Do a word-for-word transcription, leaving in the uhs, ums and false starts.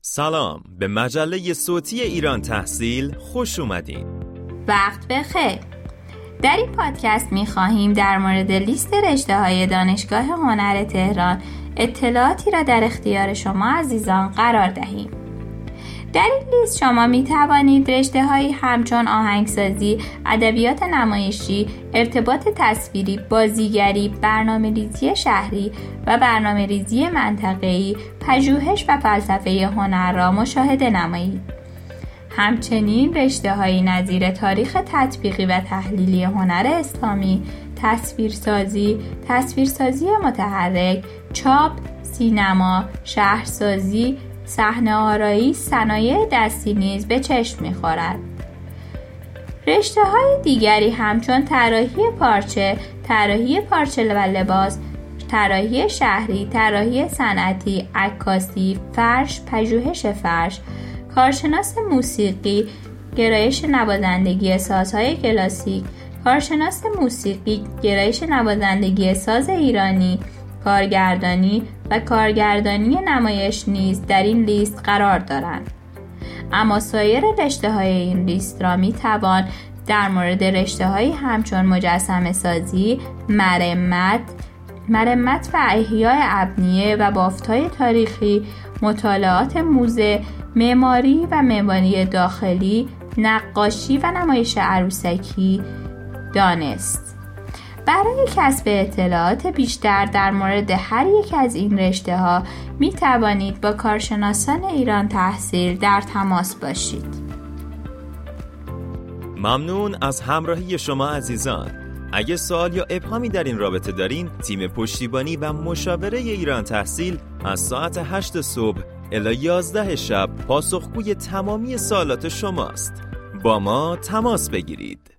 سلام، به مجله صوتی ایران تحصیل خوش اومدین. وقت بخیر. در این پادکست می‌خواهیم در مورد لیست رشته‌های دانشگاه هنر تهران اطلاعاتی را در اختیار شما عزیزان قرار دهیم. در این لیست شما می توانید رشته‌هایی همچون آهنگسازی، ادبیات نمایشی، ارتباط تصویری، بازیگری، برنامه‌ریزی شهری و برنامه‌ریزی منطقه‌ای، پژوهش و فلسفه هنر را مشاهده نمایید. همچنین رشته‌هایی نظیر تاریخ تطبیقی و تحلیلی هنر اسلامی، تصویرسازی، تصویرسازی متحرک، چاپ، سینما، شهرسازی، صحنه آرایی، صنایع دستی نیز به چشم می‌خورد. رشته‌های دیگری همچون طراحی پارچه، طراحی پارچه و لباس، طراحی شهری، طراحی صنعتی، عکاسی، فرش، پژوهش فرش، کارشناس موسیقی، گرایش نوازندگی سازهای کلاسیک، کارشناس موسیقی، گرایش نوازندگی ساز ایرانی، کارگردانی و کارگردانی نمایش نیز در این لیست قرار دارند. اما سایر رشته‌های این لیست را می توان در مورد رشته‌هایی همچون مجسمه سازی، مرمت، مرمت و احیای ابنیه و بافت‌های تاریخی، مطالعات موزه، معماری و معماری داخلی، نقاشی و نمایش عروسکی دانست. برای کسب اطلاعات بیشتر در مورد هر یک از این رشته‌ها می توانید با کارشناسان ایران تحصیل در تماس باشید. ممنون از همراهی شما عزیزان. اگه سوال یا ابهامی در این رابطه دارین، تیم پشتیبانی و مشاوره ایران تحصیل از ساعت هشت صبح الی یازده شب پاسخگوی تمامی سوالات شماست. با ما تماس بگیرید.